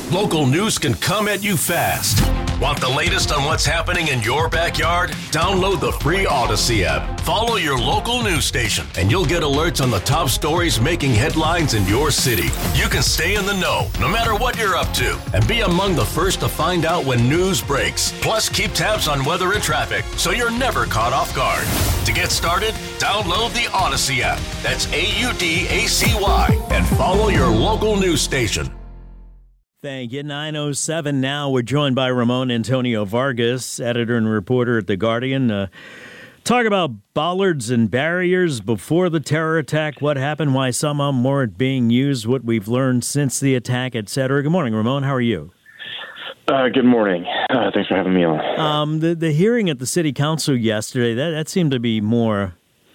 Local news can come at you fast. Want the latest on what's happening in your backyard? Download the free Odyssey app. Follow your local news station, and you'll get alerts on the top stories making headlines in your city. You can stay in the know, no matter what you're up to, and be among the first to find out when news breaks. Plus, keep tabs on weather and traffic, so you're never caught off guard. To get started, download the Odyssey app. That's AUDACY, and follow your local news station. Thank you. 9:07 now. We're joined by Ramon Antonio Vargas, editor and reporter at The Guardian. Talk about bollards and barriers before the terror attack, what happened, why some of them weren't being used, what we've learned since the attack, etc. Good morning, Ramon. How are you? Good morning. Thanks for having me on. The hearing at the city council yesterday, that seemed to be more...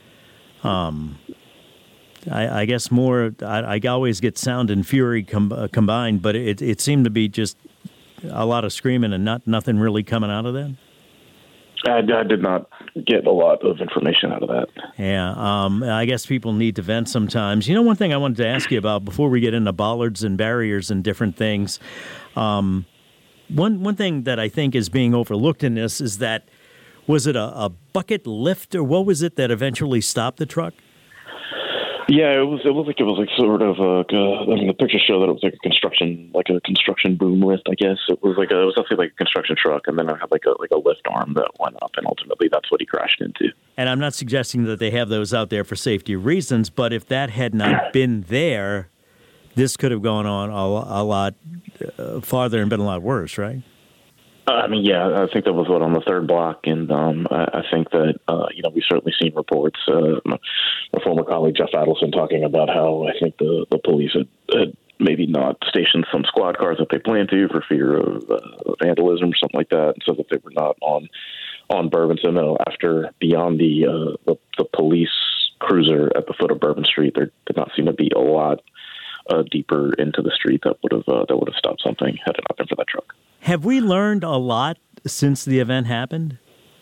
I guess more. I always get sound and fury combined, but it seemed to be just a lot of screaming and nothing really coming out of that. I did not get a lot of information out of that. Yeah, I guess people need to vent sometimes. You know, one thing I wanted to ask you about before we get into bollards and barriers and different things. One thing that I think is being overlooked in this is that, was it a bucket lift or what was it that eventually stopped the truck? Yeah, it was like sort of the pictures show that it was like a construction boom lift. I guess it was actually like a construction truck, and then it had like a lift arm that went up, and ultimately that's what he crashed into. And I'm not suggesting that they have those out there for safety reasons, but if that had not been there, this could have gone on a lot farther and been a lot worse, right? I think that was on the third block, and I think that we've certainly seen reports. My former colleague Jeff Adelson talking about how I think the police had maybe not stationed some squad cars that they planned to for fear of vandalism or something like that, so that they were not on Bourbon. So no, beyond the police cruiser at the foot of Bourbon Street, there did not seem to be a lot deeper into the street that would have stopped something had it not been for that truck. Have we learned a lot since the event happened?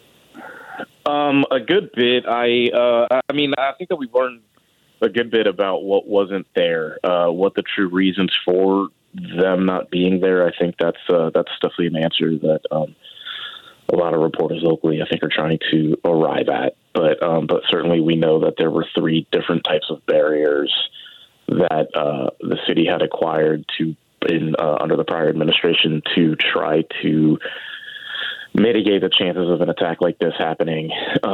A good bit. I think that we've learned a good bit about what wasn't there, what the true reasons for them not being there. I think that's definitely an answer that a lot of reporters locally, I think, are trying to arrive at. But certainly we know that there were 3 different types of barriers that the city had acquired under the prior administration to try to mitigate the chances of an attack like this happening.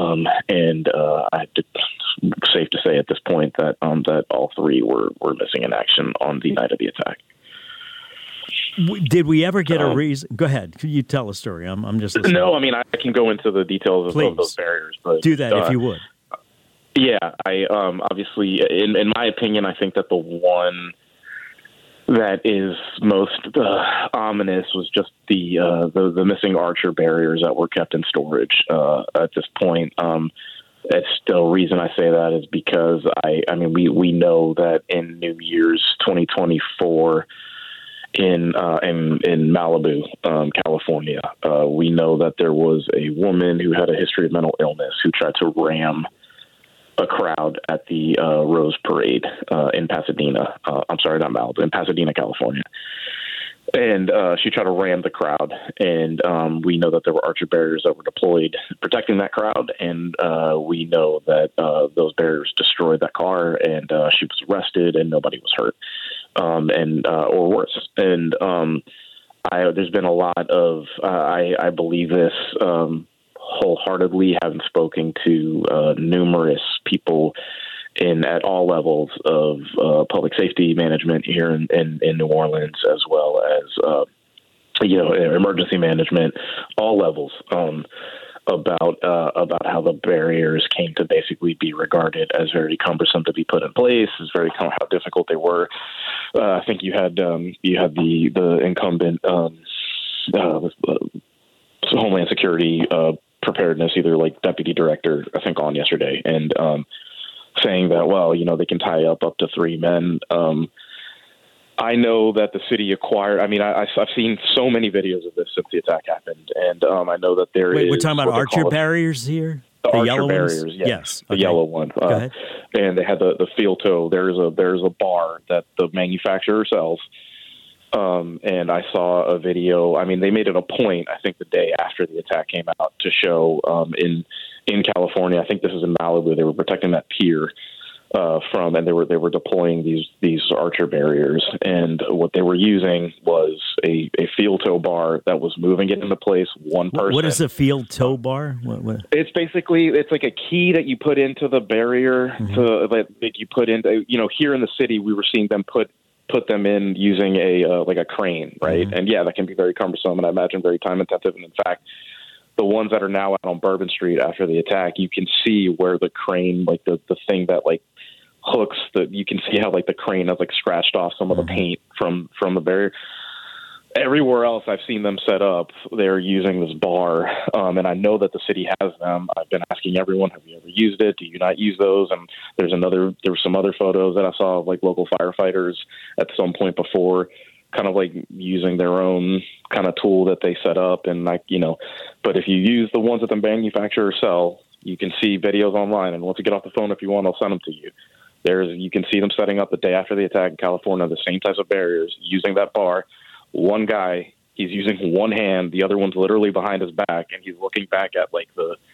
It's safe to say at this point that all 3 were missing in action on the night of the attack. Did we ever get a reason? Go ahead. Can you tell a story? I'm just listening. No, I can go into the details of those barriers. But do that if you would. Yeah, I obviously, in my opinion, I think that the one that is most ominous was just the missing Archer barriers that were kept in storage at this point. It's still reason I say that is because we know that in New Year's 2024 in Malibu, California, we know that there was a woman who had a history of mental illness who tried to ram a crowd at the Rose Parade in Pasadena. Not Malibu, in Pasadena, California. And she tried to ram the crowd. And we know that there were Archer barriers that were deployed protecting that crowd. And we know that those barriers destroyed that car, and she was arrested, and nobody was hurt, or worse. And there's been a lot of, I believe this wholeheartedly, having spoken to numerous people at all levels of public safety management here in New Orleans, as well as emergency management, all levels, about how the barriers came to basically be regarded as very cumbersome to be put in place, as how difficult they were. I think you had the incumbent Homeland Security preparedness, either like deputy director, I think, on yesterday, and saying that, they can tie up to 3 men. I know that the city acquired. I've seen so many videos of this since the attack happened, and I know that there is. We're talking about Archer barriers here. The Archer yellow barriers, ones? yes, Okay. The yellow one. Go ahead. And they had the field toe. There's a bar that the manufacturer sells And I saw a video. I mean, they made it a point, I think the day after the attack came out, to show in California, I think this is in Malibu, they were protecting that pier and they were deploying these Archer barriers, and what they were using was a field tow bar that was moving it into place. One person. What is a field tow bar? What? It's basically like a key that you put into the barrier that you put into. Here in the city, we were seeing them put them in using a crane, right? And yeah, that can be very cumbersome, and I imagine very time intensive. And in fact, the ones that are now out on Bourbon Street after the attack, you can see where the crane, like the thing that like hooks, you can see how like the crane has like scratched off some of the paint from the barrier. Everywhere else I've seen them set up, they're using this bar, and I know that the city has them. I've been asking everyone, have you ever used it? Do you not use those? And there were some other photos that I saw of like local firefighters at some point before, kind of like using their own kind of tool that they set up. And but if you use the ones that the manufacturers sell, you can see videos online, and once you get off the phone, if you want, I'll send them to you. You can see them setting up the day after the attack in California, the same types of barriers, using that bar. One guy, he's using one hand, the other one's literally behind his back, and he's looking back at like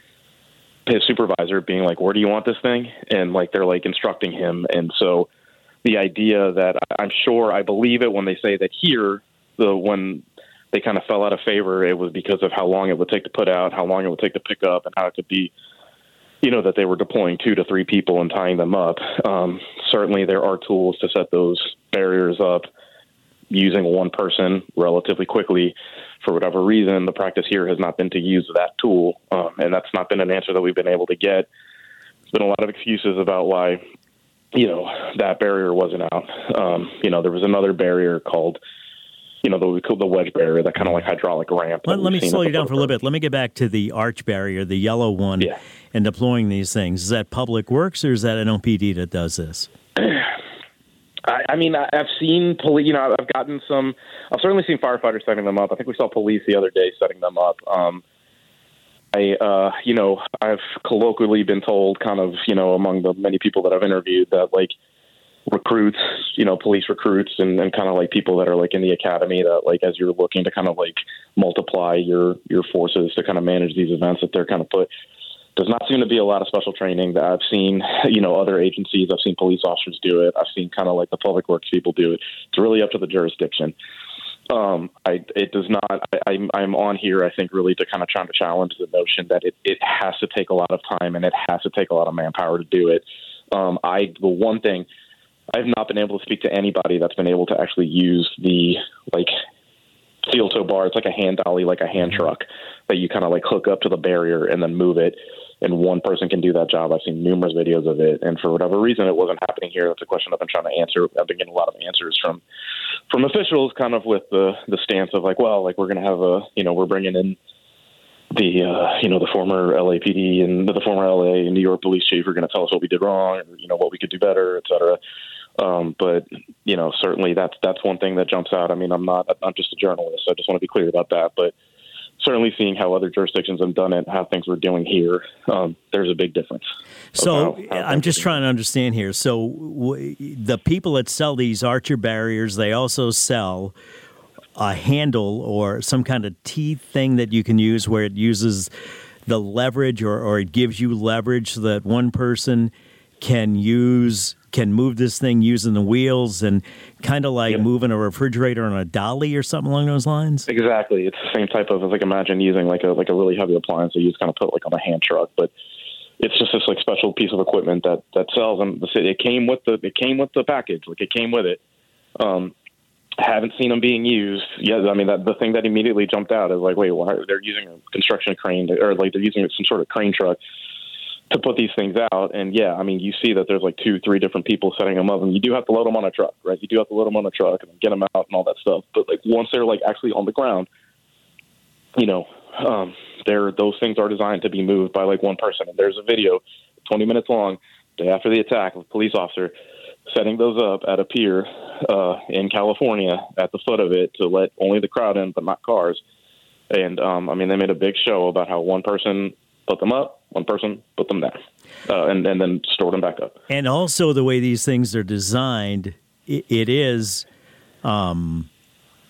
his supervisor, being like, where do you want this thing? And like they're like instructing him. And so the idea that I believe it when they say that here, when they kind of fell out of favor, it was because of how long it would take to put out, how long it would take to pick up, and how it could be, that they were deploying 2 to 3 people and tying them up. Certainly there are tools to set those barriers up using one person relatively quickly. For whatever reason, the practice here has not been to use that tool, and that's not been an answer that we've been able to get. There's been a lot of excuses about why, that barrier wasn't out. There was another barrier called, the wedge barrier, that kind of like hydraulic ramp. Let me slow you down for a little bit. Let me get back to the arch barrier, the yellow one, and deploying these things. Is that Public Works or is that an OPD that does this? I've seen police, I've certainly seen firefighters setting them up. I think we saw police the other day setting them up. I've colloquially been told kind of, among the many people that I've interviewed that like recruits, police recruits and kind of like people that are like in the academy that like, as you're looking to kind of like multiply your forces to kind of manage these events that they're kind of put, does not seem to be a lot of special training that I've seen, other agencies. I've seen police officers do it. I've seen kind of like the Public Works people do it. It's really up to the jurisdiction. It does not, I'm on here, I think, really to kind of try to challenge the notion that it has to take a lot of time and it has to take a lot of manpower to do it. The one thing, I've not been able to speak to anybody that's been able to actually use the like field tow bar. It's like a hand dolly, like a hand truck that you kind of like hook up to the barrier and then move it. And one person can do that job. I've seen numerous videos of it. And for whatever reason, it wasn't happening here. That's a question I've been trying to answer. I've been getting a lot of answers from officials kind of with the stance of like, well, like we're going to have we're bringing in the former LAPD and the former LA and New York police chief are going to tell us what we did wrong, or, what we could do better, et cetera. But certainly that's one thing that jumps out. I mean, I'm just a journalist. So I just want to be clear about that. But certainly seeing how other jurisdictions have done it, how things we're doing here, there's a big difference. So I'm just trying to understand here. So the people that sell these Archer barriers, they also sell a handle or some kind of teeth thing that you can use where it uses the leverage or it gives you leverage so that one person can move this thing using the wheels and kind of like moving a refrigerator on a dolly or something along those lines? Exactly. It's the same type of, like, imagine using like a really heavy appliance that you just kind of put like on a hand truck, but it's just this like special piece of equipment that sells. And it came with the package. Like it came with it. Haven't seen them being used. Yeah, I mean, the thing that immediately jumped out is like, wait, why they're using a construction crane or like they're using some sort of crane truck to put these things out. And yeah, I mean, you see that there's like 2-3 different people setting them up, and you do have to load them on a truck, right? You do have to load them on a truck and get them out and all that stuff. But like once they're like actually on the ground, those things are designed to be moved by like one person. And there's a video, 20 minutes long, day after the attack, of a police officer setting those up at a pier in California at the foot of it to let only the crowd in, but not cars. And they made a big show about how one person put them up, one person put them down, and then stored them back up. And also the way these things are designed, it is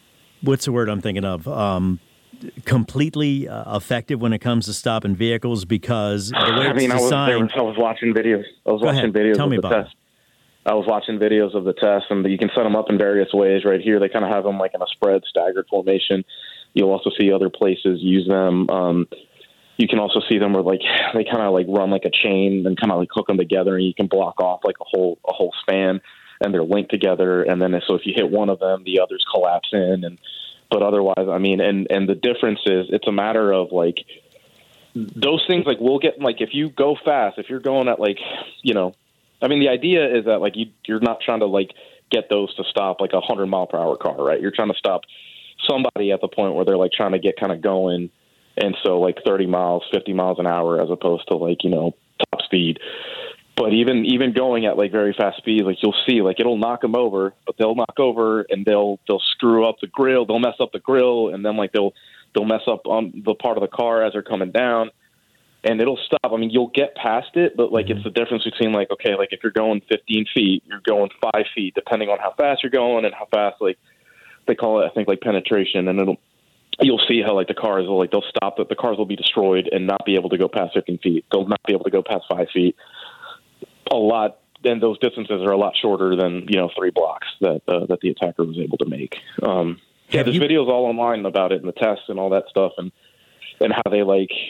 what's the word I'm thinking of? Completely effective when it comes to stopping vehicles because the way it's designed. I was watching videos. Tell me of the about test. I was watching videos of the test, and you can set them up in various ways. Right here, they kind of have them like in a spread, staggered formation. You'll also see other places use them. You can also see them where like they kind of like run like a chain and kind of like hook them together, and you can block off like a whole span, and they're linked together. And then so if you hit one of them, the others collapse in. But otherwise, I mean, and the difference is it's a matter of like those things. Like we'll get like if you go fast, if you're going at like I mean, the idea is that like you're not trying to like get those to stop like 100-mile-per-hour car, right? You're trying to stop somebody at the point where they're like trying to get kind of going. And so like 30 miles, 50 miles an hour, as opposed to like, top speed. But even going at like very fast speed, like you'll see, like it'll knock them over, but they'll knock over and they'll screw up the grill. They'll mess up the grill. And then like they'll mess up on the part of the car as they're coming down, and it'll stop. I mean, you'll get past it, but like it's the difference between like, okay, like if you're going 15 feet, you're going 5 feet, depending on how fast you're going and how fast, like they call it, I think, like penetration. And you'll see how like the cars will they'll stop, that the cars will be destroyed and not be able to go past 15 feet. They'll not be able to go past 5 feet. A lot. And those distances are a lot shorter than, 3 blocks that the attacker was able to make. There's videos all online about it and the tests and all that stuff. And how they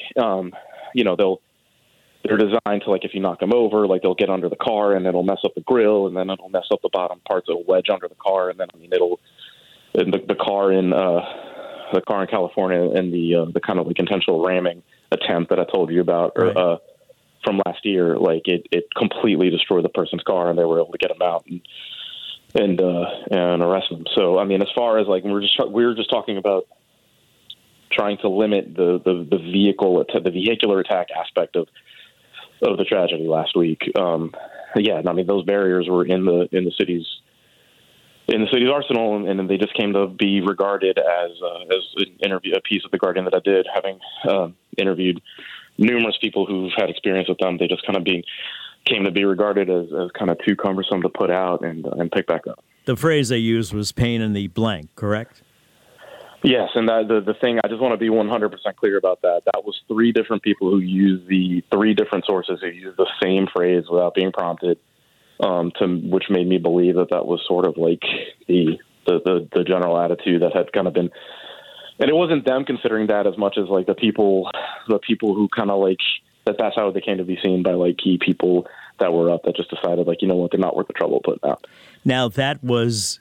they're designed to like, if you knock them over, like they'll get under the car and it'll mess up the grill, and then it'll mess up the bottom parts. It'll wedge under the car. And then, the car in California and the kind of like intentional ramming attempt that I told you about from last year, like it completely destroyed the person's car, and they were able to get him out and arrest him. So, I mean, as far as like, we were just talking about trying to limit the vehicular attack aspect of the tragedy last week. I mean, those barriers were in the city's arsenal, and they just came to be regarded as a piece of The Guardian that I did, having interviewed numerous people who've had experience with them. They just kind of came to be regarded as kind of too cumbersome to put out and pick back up. The phrase they used was pain in the blank, correct? Yes, and the thing, I just want to be 100% clear about that. That was 3 different people who used the 3 different sources who used the same phrase without being prompted, which made me believe that was sort of like the general attitude that had kind of been. And it wasn't them considering that as much as like the people who kind of like that's how they came to be seen by like key people that were up that just decided like, you know what, they're not worth the trouble putting out. Now that was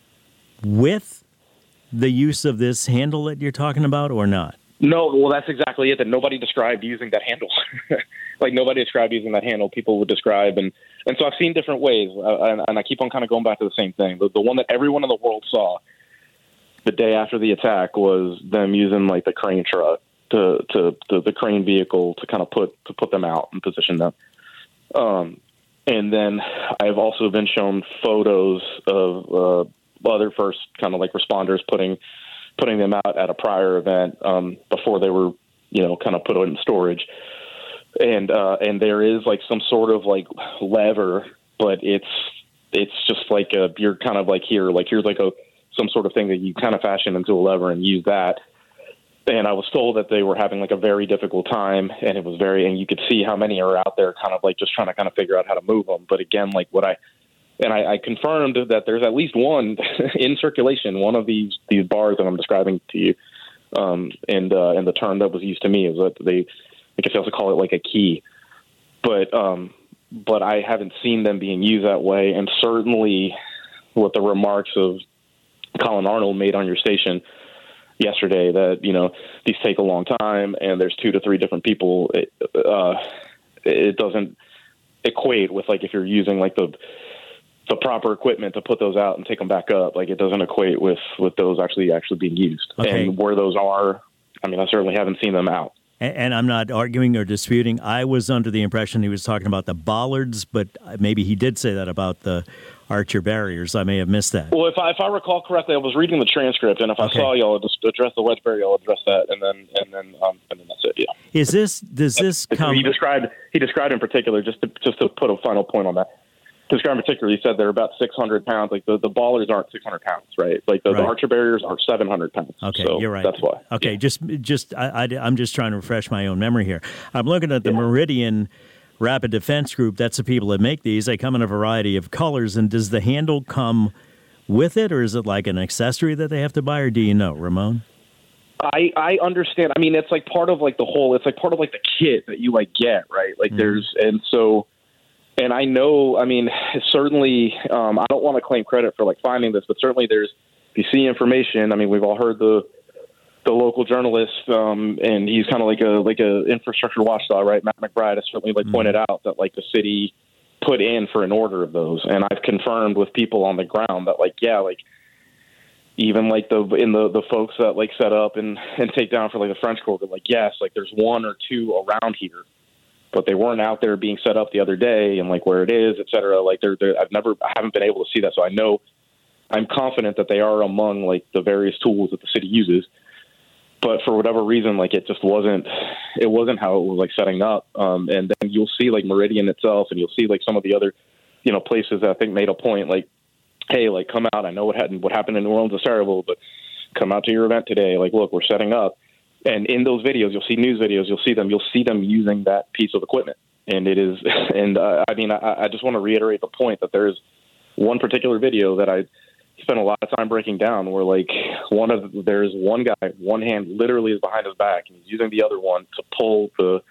with the use of this handle that you're talking about, or not? No, well, that's exactly it. That nobody described using that handle. Like nobody described using that handle. People would describe, and so I've seen different ways, and I keep on kind of going back to the same thing. The one that everyone in the world saw the day after the attack was them using like the crane truck to the crane vehicle to kind of put them out and position them. And then I've also been shown photos of other first kind of like responders putting them out at a prior event before they were, kind of put in storage. And there is like some sort of like lever, but it's just like you're kind of like here's like some sort of thing that you kind of fashion into a lever and use that. And I was told that they were having like a very difficult time, and and you could see how many are out there kind of like just trying to kind of figure out how to move them. But again, like I confirmed that there's at least one in circulation, one of these bars that I'm describing to you. And the term that was used to me is that I guess they also call it like a key, but I haven't seen them being used that way. And certainly with the remarks of Colin Arnold made on your station yesterday that, these take a long time and there's 2 to 3 different people, it doesn't equate with like if you're using like the proper equipment to put those out and take them back up. Like it doesn't equate with those actually being used. Okay. And where those are, I mean, I certainly haven't seen them out. And I'm not arguing or disputing. I was under the impression he was talking about the bollards, but maybe he did say that about the Archer barriers. I may have missed that. Well, if I recall correctly, I was reading the transcript, and if I saw y'all just address the wedge barrier, I'll address that, and then that's it. Yeah. Does this come? He described in particular just to put a final point on that. this guy in particular, he said they're about 600 pounds. Like the ballers aren't 600 pounds, right? Like the Archer barriers are 700 pounds. Okay, so you're right. That's why. Okay, I'm just trying to refresh my own memory here. I'm looking at the Meridian Rapid Defense Group. That's the people that make these. They come in a variety of colors. And does the handle come with it, or is it like an accessory that they have to buy, or do you know, Ramon? I understand. I mean, it's like part of like the whole. It's like part of like the kit that you like get, right? Like And I know, I mean, certainly, I don't want to claim credit for like finding this, but certainly if you see information, I mean, we've all heard the local journalist, and he's kind of like a infrastructure watchdog, right? Matt McBride has certainly like pointed out that like the city put in for an order of those. And I've confirmed with people on the ground that like, yeah, like even like the folks that like set up and take down for like the French Quarter, like, yes, like there's one or two around here, but they weren't out there being set up the other day and like where it is, et cetera. Like I haven't been able to see that. So I'm confident that they are among like the various tools that the city uses, but for whatever reason, like it wasn't how it was like setting up. And then you'll see like Meridian itself, and you'll see like some of the other, places that I think made a point like, hey, like come out. I know what happened in New Orleans is terrible, but come out to your event today. Like, look, we're setting up. And in those videos, you'll see news videos. You'll see them using that piece of equipment. And it is, and I mean, I just want to reiterate the point that there is one particular video that I spent a lot of time breaking down, where like there's one guy, one hand literally is behind his back, and he's using the other one to pull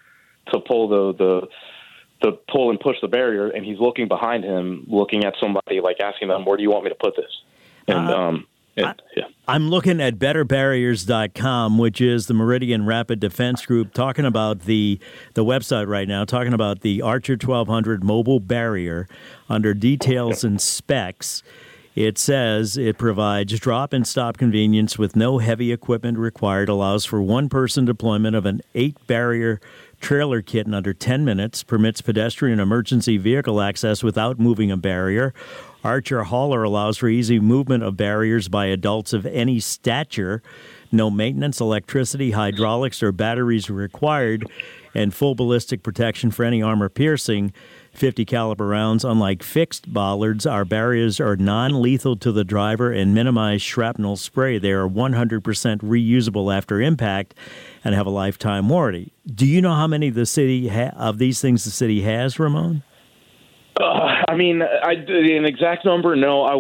and push the barrier, and he's looking behind him, looking at somebody, like asking them, "Where do you want me to put this?" And I'm looking at betterbarriers.com, which is the Meridian Rapid Defense Group, talking about the website right now, talking about the Archer 1200 mobile barrier. Under details and specs, it says it provides drop and stop convenience with no heavy equipment required, allows for one-person deployment of an 8-barrier trailer kit in under 10 minutes, permits pedestrian emergency vehicle access without moving a barrier. Archer Hauler allows for easy movement of barriers by adults of any stature. No maintenance, electricity, hydraulics, or batteries are required, and full ballistic protection for any armor piercing 50 caliber rounds. Unlike fixed bollards, our barriers are non-lethal to the driver and minimize shrapnel spray. They are 100% reusable after impact and have a lifetime warranty. Do you know how many of these things the city has, Ramon? I mean, an exact number. No, I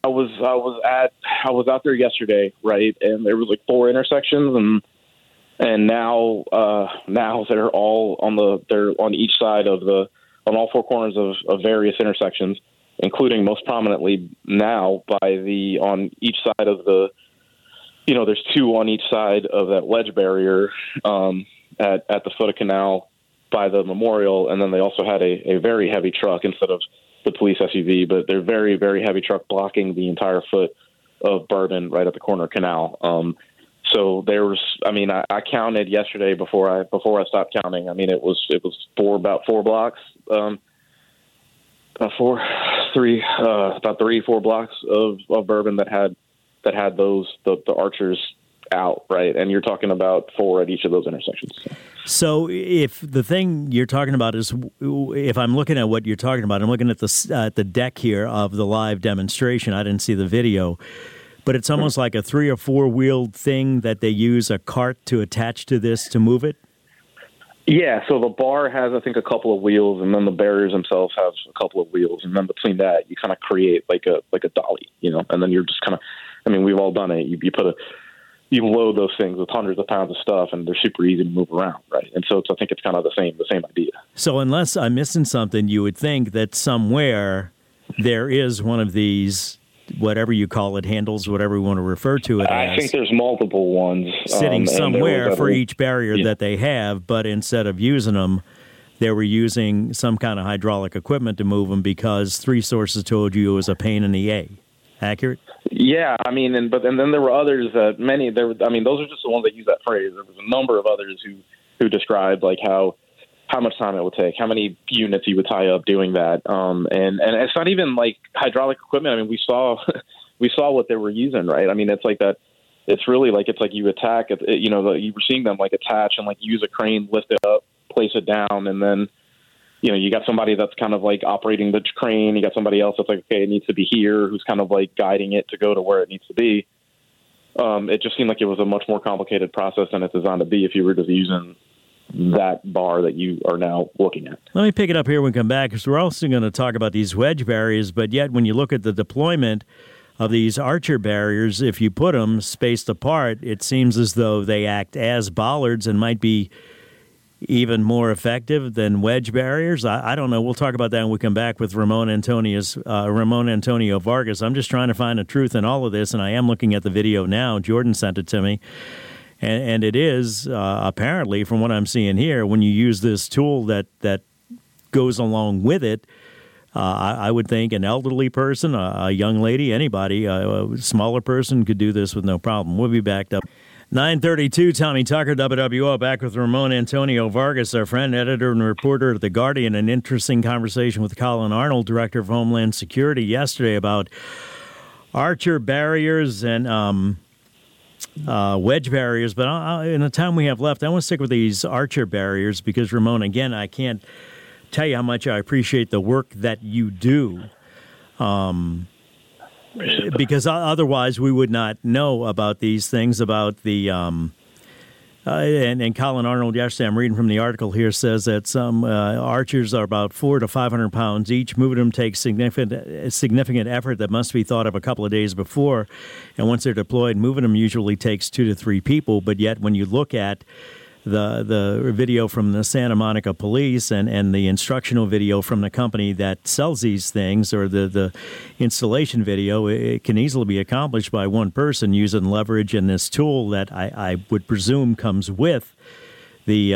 was out there yesterday, right? And there was like 4 intersections, and now they're all on each side on all 4 corners of various intersections, including most prominently now on each side of the, there's 2 on each side of that ledge barrier at the foot of Canal by the memorial. And then they also had a very heavy truck instead of the police SUV, but they're very, very heavy truck blocking the entire foot of Bourbon right at the corner of Canal. So I counted yesterday before I stopped counting. I mean, it was about 4 blocks, about 3-4 blocks of Bourbon that had the Archers out, right? And you're talking about 4 at each of those intersections. So if the thing you're talking about is, if I'm looking at what you're talking about, I'm looking at the deck here of the live demonstration. I didn't see the video, but it's almost like a 3 or 4 wheeled thing that they use a cart to attach to this to move it. Yeah. So the bar has, I think, a couple of wheels, and then the barriers themselves have a couple of wheels, and then between that, you kind of create like a dolly, and then you're just kind of, I mean, we've all done it. You load those things with hundreds of pounds of stuff, and they're super easy to move around, right? And so I think it's kind of the same idea. So unless I'm missing something, you would think that somewhere there is one of these, whatever you call it, handles, whatever we want to refer to it as. I think there's multiple ones. Sitting somewhere for each barrier that they have, but instead of using them, they were using some kind of hydraulic equipment to move them because 3 sources told you it was a pain in the A. Accurate? Yeah, I mean, and then there were others that those are just the ones that use that phrase. There was a number of others who described like how much time it would take, how many units you would tie up doing that. And it's not even like hydraulic equipment. I mean, we saw what they were using, right? I mean, it's like that. It's really like, it's like you attack it, you were seeing them like attach and like use a crane, lift it up, place it down, and then, you got somebody that's kind of like operating the crane. You got somebody else that's like, okay, it needs to be here, who's kind of like guiding it to go to where it needs to be. It just seemed like it was a much more complicated process than it's designed to be if you were just using that bar that you are now looking at. Let me pick it up here when we come back, because we're also going to talk about these wedge barriers, but yet when you look at the deployment of these Archer barriers, if you put them spaced apart, it seems as though they act as bollards and might be even more effective than wedge barriers. I don't know. We'll talk about that when we come back with Ramon Antonio Vargas. I'm just trying to find the truth in all of this, and I am looking at the video now. Jordan sent it to me. And it is, apparently, from what I'm seeing here, when you use this tool that goes along with it, I would think an elderly person, a young lady, anybody, a smaller person could do this with no problem. We'll be back up. 9:32, Tommy Tucker, WWO, back with Ramon Antonio Vargas, our friend, editor and reporter at The Guardian. An interesting conversation with Colin Arnold, Director of Homeland Security, yesterday about Archer barriers and wedge barriers. But in the time we have left, I want to stick with these Archer barriers because, Ramon, again, I can't tell you how much I appreciate the work that you do. Because otherwise we would not know about these things, about the and Colin Arnold yesterday, I'm reading from the article here, says that some Archers are about 400 to 500 pounds each. Moving them takes significant effort that must be thought of a couple of days before. And once they're deployed, moving them usually takes 2 to 3 people. But yet when you look at the video from the Santa Monica police and the instructional video from the company that sells these things, or the installation video, it can easily be accomplished by one person using leverage and this tool that I would presume comes with the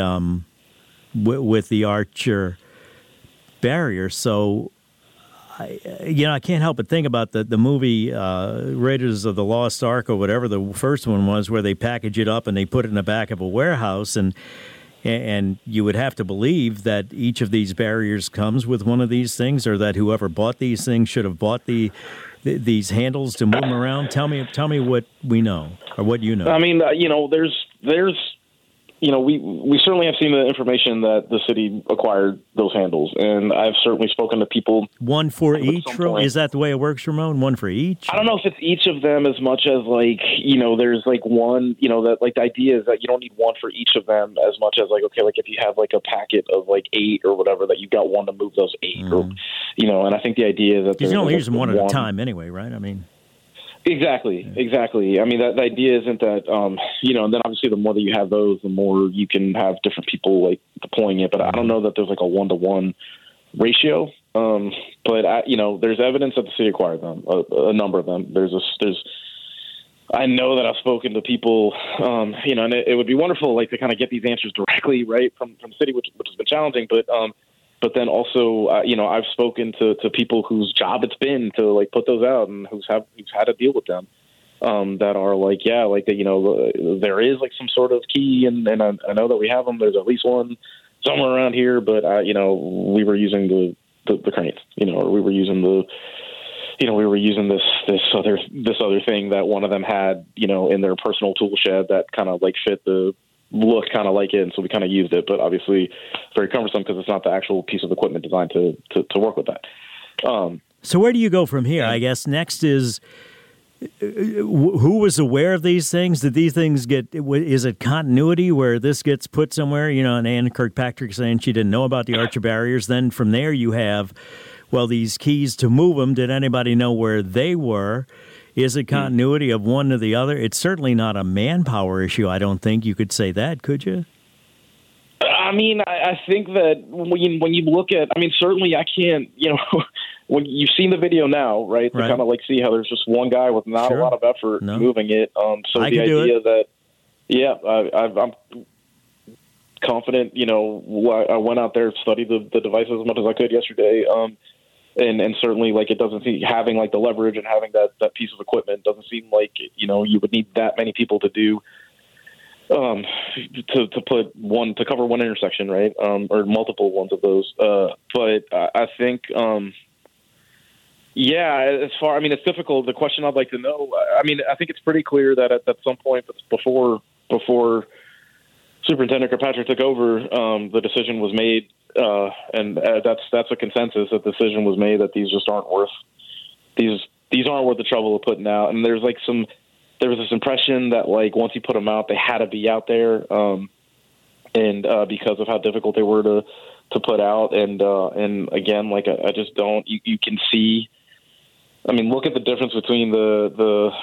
Archer barrier. So I can't help but think about the movie Raiders of the Lost Ark, or whatever the first one was, where they package it up and they put it in the back of a warehouse, and you would have to believe that each of these barriers comes with one of these things, or that whoever bought these things should have bought these handles to move them around. Tell me what we know, or what you know. I mean, there's we certainly have seen the information that the city acquired those handles, and I've certainly spoken to people. One for each? Is that the way it works, Ramon? One for each? I don't know if it's each of them as much as there's one, that the idea is that you don't need one for each of them as much as if you have a packet of 8 or whatever, that you've got one to move those 8 or, and I think the idea is that you only use them one at a time anyway, right? I mean. Exactly. I mean, the idea isn't that, and then obviously the more that you have those, the more you can have different people deploying it. But I don't know that there's a 1-to-1 ratio. But there's evidence that the city acquired them, a number of them. I know that I've spoken to people, and it would be wonderful, to kind of get these answers directly, right, from the city, which has been challenging. But then also, I've spoken to people whose job it's been to put those out, and who's had to deal with them, that are there is some sort of key, and I know that we have them. There's at least one somewhere around here, but we were using the cranes, or we were using this other thing that one of them had, in their personal tool shed that kind of fit the. Looked kind of like it, and so we kind of used it, but obviously very cumbersome because it's not the actual piece of equipment designed to work with that. So where do you go from here? I guess next is who was aware of these things? Did these things is it continuity where this gets put somewhere? And Ann Kirkpatrick saying she didn't know about the Archer barriers. Then from there you have, these keys to move them. Did anybody know where they were? Is it continuity of one to the other? It's certainly not a manpower issue, I don't think. You could say that, could you? I mean, I think that when you look at, certainly I can't, when you've seen the video now, right, to kind of see how there's just one guy with not a lot of effort moving it. So the idea that, I'm confident, I went out there, studied the devices as much as I could yesterday. And certainly, it doesn't seem having the leverage and having that piece of equipment doesn't seem like you would need that many people to do to put one to cover one intersection, right? Or multiple ones of those. But I think, as far it's difficult. The question I'd like to know. I think it's pretty clear that at some point before Superintendent Kirkpatrick took over, the decision was made that's a consensus. A decision was made that these just aren't worth these aren't worth the trouble of putting out. And there was this impression that like once you put them out, they had to be out there, because of how difficult they were to put out. And again, like I just don't. You can see. I mean, look at the difference between the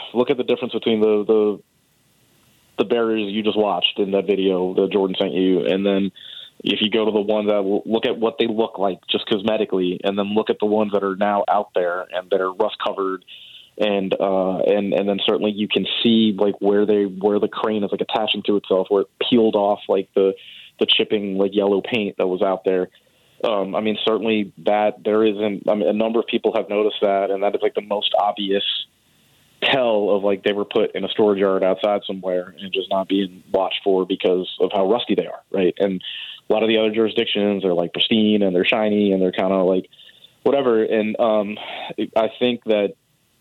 barriers you just watched in that video that Jordan sent you, and then if you go to the ones that look at what they look like just cosmetically, and then look at the ones that are now out there and that are rust covered, and then certainly you can see like where the crane is like attaching to itself, where it peeled off like the chipping like yellow paint that was out there. I mean, certainly that there isn't. I mean, a number of people have noticed that, and that is like the most obvious tell of like they were put in a storage yard outside somewhere and just not being watched for because of how rusty they are, right? And a lot of the other jurisdictions are like pristine and they're shiny and they're kind of like whatever. And I think that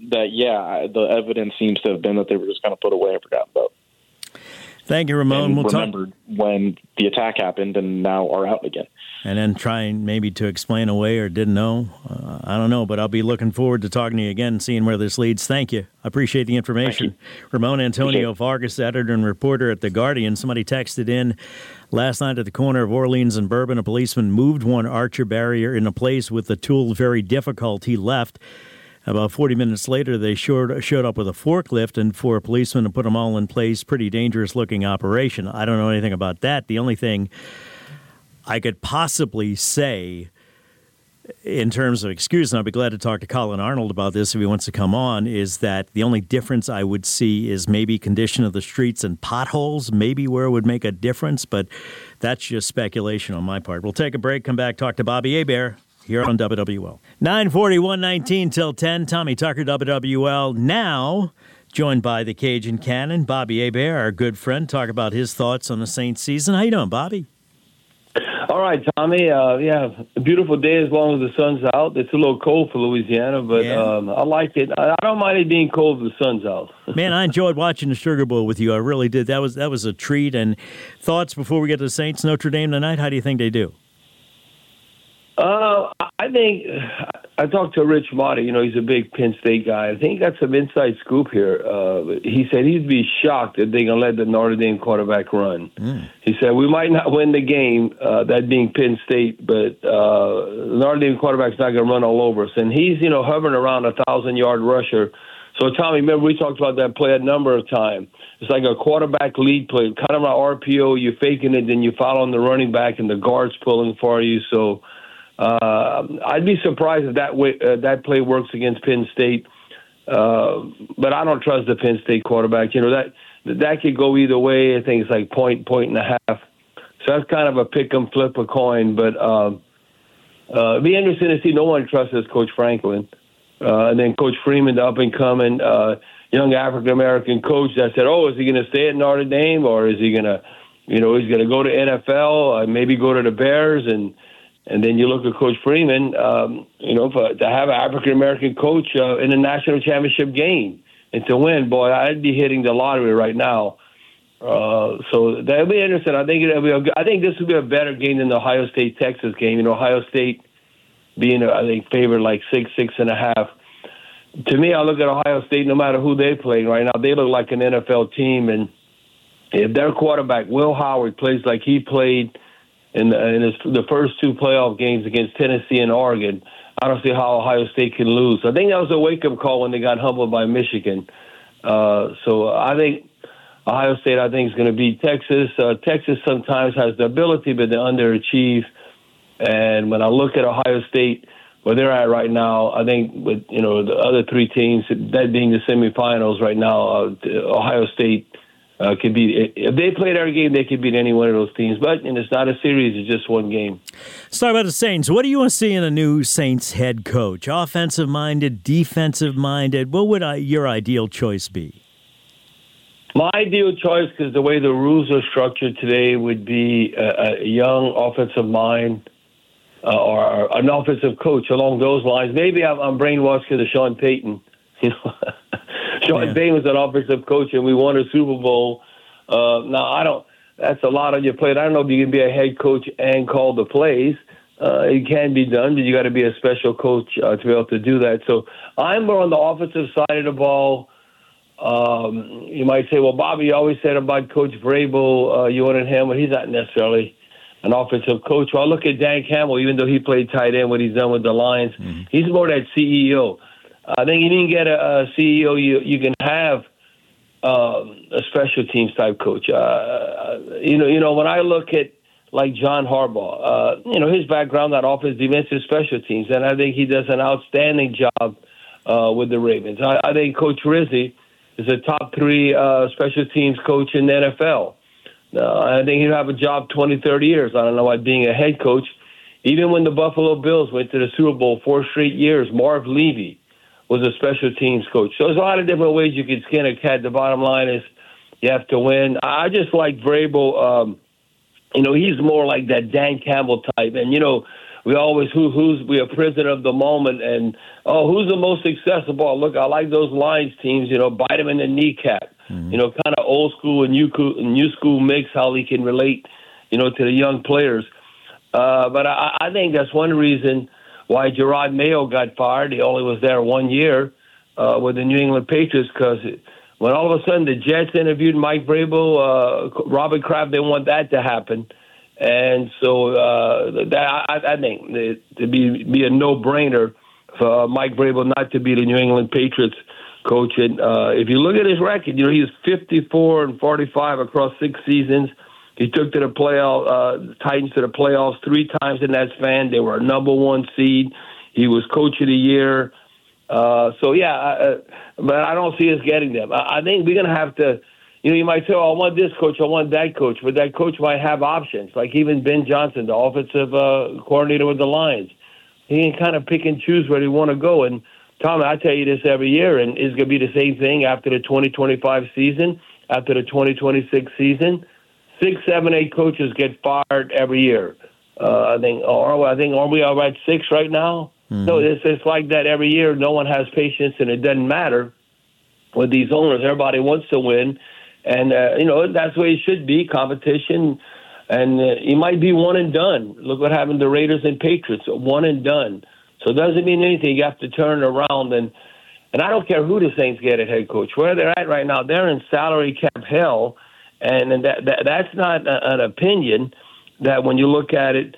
the evidence seems to have been that they were just kind of put away and forgotten about. Thank you, Ramon. And remembered when the attack happened and now are out again. And then trying maybe to explain away or didn't know. I don't know, but I'll be looking forward to talking to you again and seeing where this leads. Thank you. I appreciate the information. Ramon Antonio Vargas, editor and reporter at The Guardian. Somebody texted in last night at the corner of Orleans and Bourbon. A policeman moved one Archer barrier in a place with the tool very difficult. He left. About 40 minutes later, they showed up with a forklift, and for a policeman to put them all in place, pretty dangerous-looking operation. I don't know anything about that. The only thing I could possibly say in terms of excuse, and I'll be glad to talk to Colin Arnold about this if he wants to come on, is that the only difference I would see is maybe condition of the streets and potholes, maybe where it would make a difference, but that's just speculation on my part. We'll take a break, come back, talk to Bobby Hebert here on WWL. 9:41:19 till 10. Tommy Tucker, WWL. Now joined by the Cajun Cannon, Bobby Hebert, our good friend, talk about his thoughts on the Saints season. How you doing, Bobby? All right, Tommy. A beautiful day as long as the sun's out. It's a little cold for Louisiana, but I like it. I don't mind it being cold if the sun's out. Man, I enjoyed watching the Sugar Bowl with you. I really did. That was a treat. And thoughts before we get to the Saints, Notre Dame tonight? How do you think they do? I think I talked to Rich Motta. You know, he's a big Penn State guy. I think he got some inside scoop here. He said he'd be shocked if they're going to let the Notre Dame quarterback run. He said, we might not win the game, that being Penn State, but the Notre Dame quarterback's not going to run all over us. And he's, hovering around a 1,000-yard rusher. So, Tommy, remember we talked about that play a number of times. It's like a quarterback lead play, kind of an RPO. You're faking it, then you follow on the running back, and the guard's pulling for you. So, I'd be surprised if that play works against Penn State, but I don't trust the Penn State quarterback. That could go either way. I think it's like point and a half. So that's kind of a pick 'em, flip a coin. But it'd be interesting to see. No one trusts Coach Franklin, and then Coach Freeman, the up and coming young African American coach that said, "Oh, is he going to stay at Notre Dame, or is he going to, he's going to go to NFL, maybe go to the Bears?" And then you look at Coach Freeman, to have an African-American coach in a national championship game and to win, boy, I'd be hitting the lottery right now. So that'll be interesting. I think this will be a better game than the Ohio State-Texas game. Ohio State being, favored like 6.5. To me, I look at Ohio State, no matter who they're playing right now, they look like an NFL team. And if their quarterback, Will Howard, plays like he played in the first two playoff games against Tennessee and Oregon, I don't see how Ohio State can lose. I think that was a wake-up call when they got humbled by Michigan. So I think Ohio State, is going to beat Texas. Texas sometimes has the ability, but they underachieve. And when I look at Ohio State, where they're at right now, I think with the other three teams, that being the semifinals right now, Ohio State could beat. If they play their game, they could beat any one of those teams. But it's not a series; it's just one game. Let's talk about the Saints. What do you want to see in a new Saints head coach? Offensive-minded, defensive-minded? What would your ideal choice be? My ideal choice, because the way the rules are structured today, would be a young offensive mind or an offensive coach along those lines. Maybe I'm brainwashed because of Sean Payton. Sean Payton was an offensive coach, and we won a Super Bowl. Now, that's a lot on your plate. I don't know if you can be a head coach and call the plays. It can be done, but you got to be a special coach to be able to do that. So I'm more on the offensive side of the ball. You might say, well, Bobby, you always said about Coach Vrabel, you wanted him, but he's not necessarily an offensive coach. Well, I look at Dan Campbell, even though he played tight end, what he's done with the Lions. Mm-hmm. He's more that CEO. I think you didn't get a CEO. You can have a special teams type coach. You know, when I look at like John Harbaugh, his background, that offense, defensive, special teams, and I think he does an outstanding job with the Ravens. I think Coach Rizzi is a top 3 special teams coach in the NFL. I think he'll have a job 20, 30 years. I don't know about being a head coach. Even when the Buffalo Bills went to the Super Bowl 4 straight years, Marv Levy was a special teams coach. So there's a lot of different ways you can skin a cat. The bottom line is you have to win. I just like Vrabel. He's more like that Dan Campbell type. And, we always, we are prisoner of the moment. And, who's the most successful? Look, I like those Lions teams, bite them in the kneecap. Mm-hmm. Kind of old school and new school mix, how he can relate, to the young players. But I think that's one reason why Gerard Mayo got fired. He only was there 1 year with the New England Patriots, because when all of a sudden the Jets interviewed Mike Vrabel, Robert Kraft, they want that to happen. And so I think it'd be a no-brainer for Mike Vrabel not to be the New England Patriots coach. And if you look at his record, he was 54-45 across 6 seasons. He took to the Titans to the playoffs 3 times in that span. They were a number 1 seed. He was coach of the year. But I don't see us getting them. I think we're going to have to, you might say, I want this coach, I want that coach, but that coach might have options, like even Ben Johnson, the offensive coordinator with the Lions. He can kind of pick and choose where he want to go. And, Tom, I tell you this every year, and it's going to be the same thing after the 2025 season, after the 2026 season. 6, 7, 8 coaches get fired every year. I think aren't we all right 6 right now? Mm-hmm. So it's like that every year. No one has patience, and it doesn't matter with these owners. Everybody wants to win, and that's the way it should be, competition. And you might be one and done. Look what happened to Raiders and Patriots, one and done. So it doesn't mean anything. You have to turn it around, and I don't care who the Saints get at head coach. Where they're at right now, they're in salary cap hell, and that's not an opinion. That when you look at it,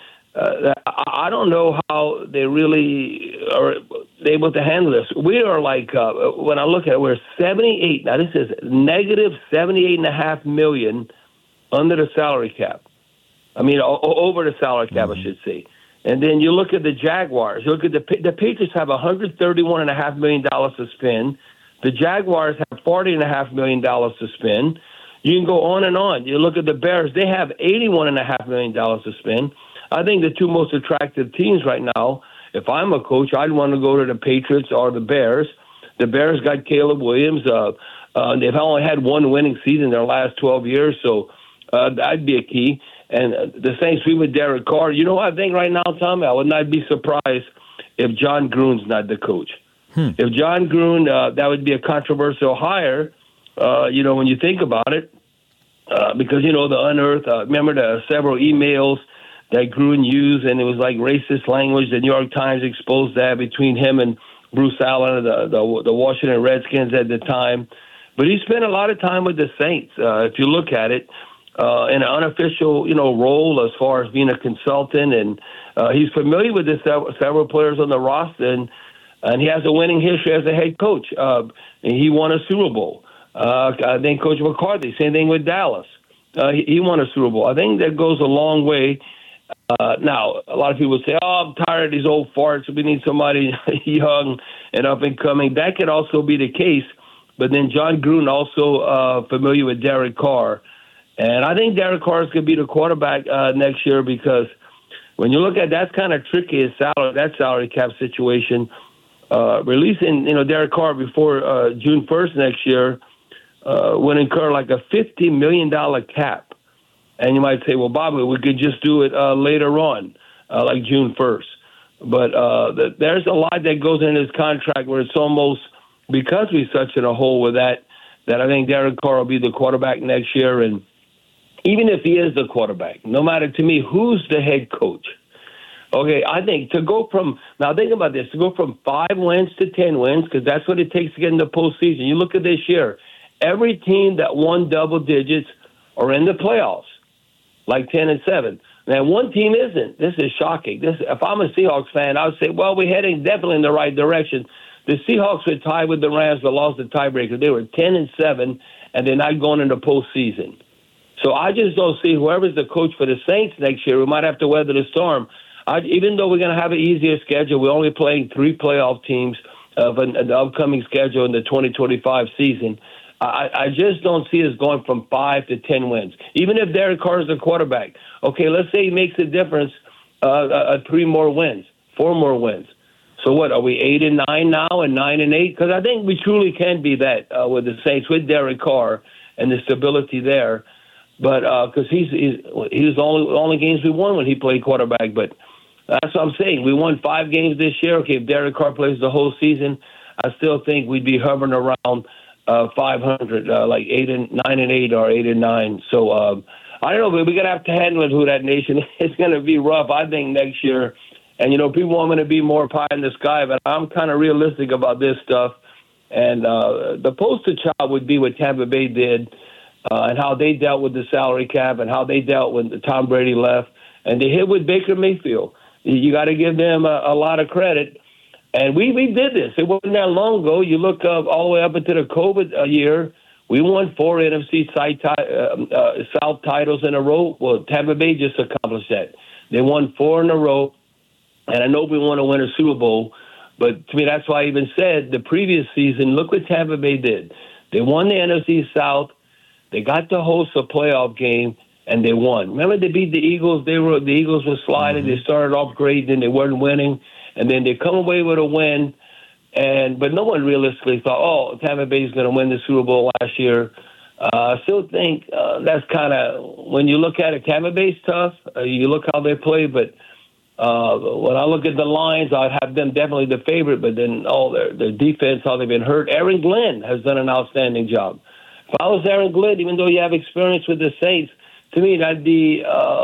I don't know how they really are able to handle this. We are like, when I look at it, we're 78. Now, this is negative $78.5 million under the salary cap. I mean, over the salary cap, I should say. And then you look at the Jaguars. You look at the Patriots have $131.5 million to spend. The Jaguars have $40.5 million to spend. You can go on and on. You look at the Bears. They have $81.5 million to spend. I think the 2 most attractive teams right now, if I'm a coach, I'd want to go to the Patriots or the Bears. The Bears got Caleb Williams. They've only had 1 winning season in their last 12 years, so that'd be a key. And the Saints, we with Derek Carr. You know what I think right now, Tommy? I would not be surprised if John Gruden's not the coach. If John Gruden, that would be a controversial hire, when you think about it, because, the unearthed, remember the several emails that Gruden used, and it was like racist language. The New York Times exposed that between him and Bruce Allen, the Washington Redskins at the time. But he spent a lot of time with the Saints, if you look at it, in an unofficial, role as far as being a consultant. And he's familiar with several players on the roster, and he has a winning history as a head coach. And he won a Super Bowl. I think Coach McCarthy, same thing with Dallas. He won a Super Bowl. I think that goes a long way. Now, a lot of people say, I'm tired of these old farts. We need somebody young and up and coming. That could also be the case. But then John Gruden also familiar with Derek Carr. And I think Derek Carr is going to be the quarterback next year, because when you look at that's kind of tricky, that salary cap situation. Releasing, Derek Carr before June 1st next year would incur like a $50 million cap. And you might say, well, Bobby, we could just do it later on, like June 1st. But there's a lot that goes into his contract where it's almost, because we're such in a hole with that I think Derek Carr will be the quarterback next year. And even if he is the quarterback, no matter to me who's the head coach. Okay, I think to go from, now think about this, to go from 5 wins to 10 wins, because that's what it takes to get in the postseason. You look at this year, every team that won double digits are in the playoffs, like 10-7. Now, one team isn't. This is shocking. If I'm a Seahawks fan, I would say, well, we're heading definitely in the right direction. The Seahawks were tied with the Rams but lost the tiebreaker. They were 10-7, and they're not going into postseason. So I just don't see whoever's the coach for the Saints next year, we might have to weather the storm. Even though we're going to have an easier schedule, we're only playing 3 playoff teams of an upcoming schedule in the 2025 season. I just don't see us going from 5 to 10 wins. Even if Derek Carr is the quarterback, okay, let's say he makes a difference, 3 more wins, 4 more wins. So what, are we 8-9 now and 9-8? Because I think we truly can be that with the Saints, with Derek Carr and the stability there. But because he was the only games we won when he played quarterback. But that's what I'm saying. We won 5 games this year. Okay, if Derek Carr plays the whole season, I still think we'd be hovering around 500, like 9-8 or 8-9. So I don't know, but we're gonna have to handle it. Who that nation? It's gonna be rough, I think, next year. And people want me to be more pie in the sky, but I'm kind of realistic about this stuff. And the poster child would be what Tampa Bay did, and how they dealt with the salary cap, and how they dealt when Tom Brady left, and they hit with Baker Mayfield. You got to give them a lot of credit. And we did this. It wasn't that long ago. You look all the way up into the COVID year, we won 4 NFC South titles in a row. Well, Tampa Bay just accomplished that. They won 4 in a row, and I know we want to win a Super Bowl, but to me, that's why I even said the previous season, look what Tampa Bay did. They won the NFC South. They got to host a playoff game, and they won. Remember, they beat the Eagles. The Eagles were sliding. They started off great, and they weren't winning. And then they come away with a win, but no one realistically thought, Tampa Bay is going to win the Super Bowl last year. I still think that's kind of, when you look at it, Tampa Bay's tough. You look how they play, but when I look at the Lions, I'd have them definitely the favorite, but then all their defense, how they've been hurt. Aaron Glenn has done an outstanding job. If I was Aaron Glenn, even though you have experience with the Saints, to me that'd be,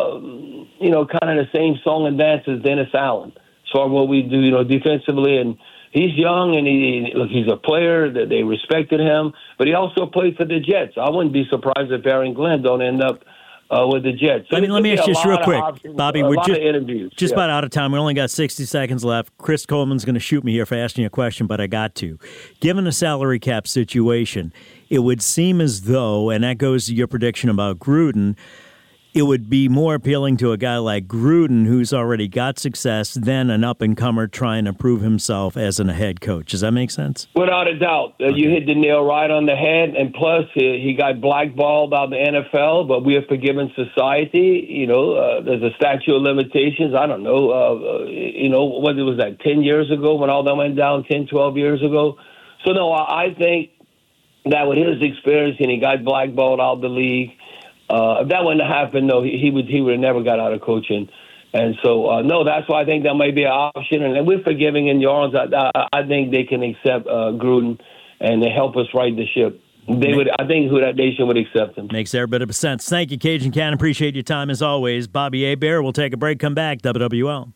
kind of the same song and dance as Dennis Allen. So what we do, defensively, and he's young and he's a player that they respected him, but he also played for the Jets. I wouldn't be surprised if Aaron Glenn don't end up with the Jets. So let me ask you just real quick, Bobby. We're just about out of time. We only got 60 seconds left. Chris Coleman's going to shoot me here for asking you a question, but I got to. Given the salary cap situation, it would seem as though, and that goes to your prediction about Gruden, it would be more appealing to a guy like Gruden, who's already got success, than an up-and-comer trying to prove himself as a head coach. Does that make sense? Without a doubt. Okay. You hit the nail right on the head, and plus he got blackballed out of the NFL, but we are forgiving society. There's a statute of limitations. I don't know, what was that, 10 years ago when all that went down, 10, 12 years ago? So, no, I think that with his experience, and he got blackballed out of the league, if that wouldn't have happened, no, he would have never got out of coaching. And so, no, that's why I think that might be an option. And we're forgiving in New Orleans. I think they can accept Gruden and help us right the ship. I think who that nation would accept him. Makes every bit of sense. Thank you, Cajun Cannon. Appreciate your time as always. Bobby Hebert. We'll take a break, come back. WWL.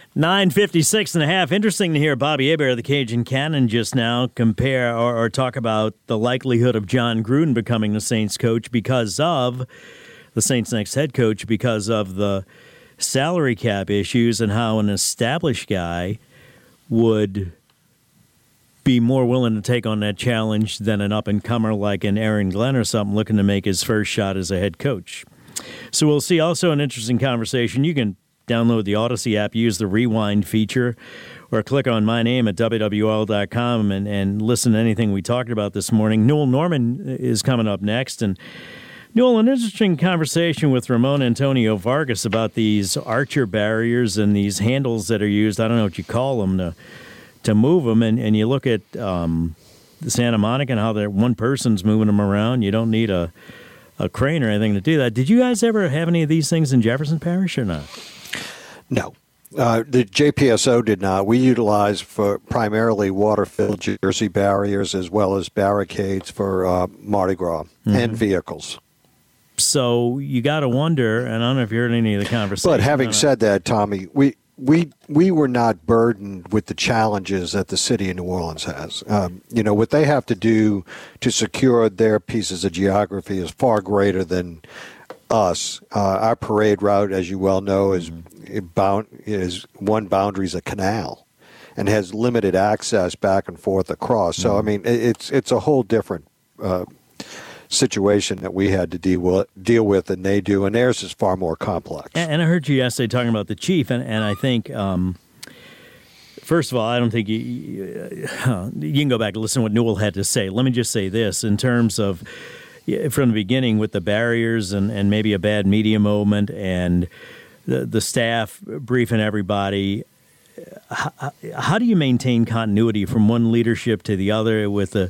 9:56.5. Interesting to hear Bobby Hebert, the Cajun Cannon, just now compare or talk about the likelihood of John Gruden becoming the Saints coach because of the Saints' next head coach, because of the salary cap issues and how an established guy would be more willing to take on that challenge than an up-and-comer like an Aaron Glenn or something looking to make his first shot as a head coach. So we'll see. Also an interesting conversation. You can download the Odyssey app, use the rewind feature, or click on my name at WWL.com and listen to anything we talked about this morning. Newell Norman is coming up next. And Newell, an interesting conversation with Ramon Antonio Vargas about these archer barriers and these handles that are used, I don't know what you call them, to move them. And you look at the Santa Monica and how one person's moving them around. You don't need a crane or anything to do that. Did you guys ever have any of these things in Jefferson Parish or not? No. The JPSO did not. We utilize for primarily water-filled jersey barriers as well as barricades for Mardi Gras and vehicles. So you got to wonder, and I don't know if you heard any of the conversation. But having said that, Tommy, we were not burdened with the challenges that the city of New Orleans has. What they have to do to secure their pieces of geography is far greater than us. Our parade route, as you well know, is one boundary is a canal and has limited access back and forth across. So, I mean, it's a whole different situation that we had to deal with than they do, and theirs is far more complex. And I heard you yesterday talking about the chief, and I think, first of all, I don't think you can go back and listen to what Newell had to say. Let me just say this, in terms of from the beginning with the barriers and maybe a bad media moment and the staff briefing everybody, how do you maintain continuity from one leadership to the other with the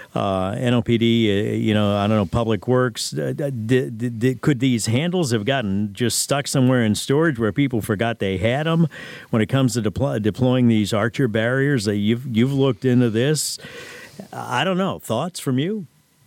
NOPD, I don't know, Public Works? Could these handles have gotten just stuck somewhere in storage where people forgot they had them when it comes to deploying these Archer barriers? You've looked into this. I don't know. Thoughts from you?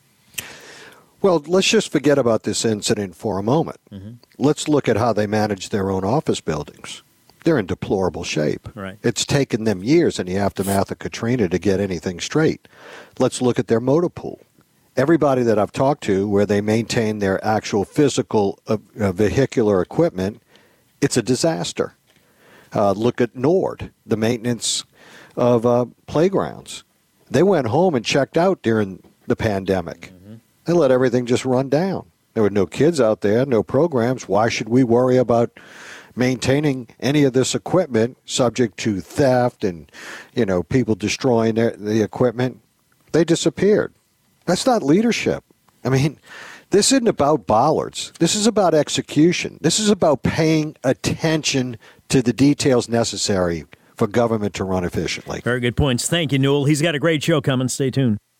Well, let's just forget about this incident for a moment. Mm-hmm. Let's look at how they manage their own office buildings. They're in deplorable shape. Right. It's taken them years in the aftermath of Katrina to get anything straight. Let's look at their motor pool. Everybody that I've talked to where they maintain their actual physical vehicular equipment, it's a disaster. Look at Nord, the maintenance of playgrounds. They went home and checked out during the pandemic. Mm-hmm. They let everything just run down. There were no kids out there, no programs. Why should we worry about maintaining any of this equipment subject to theft and, people destroying the equipment? They disappeared. That's not leadership. I mean, this isn't about bollards. This is about execution. This is about paying attention to the details necessary for government to run efficiently. Very good points. Thank you, Newell. He's got a great show coming. Stay tuned.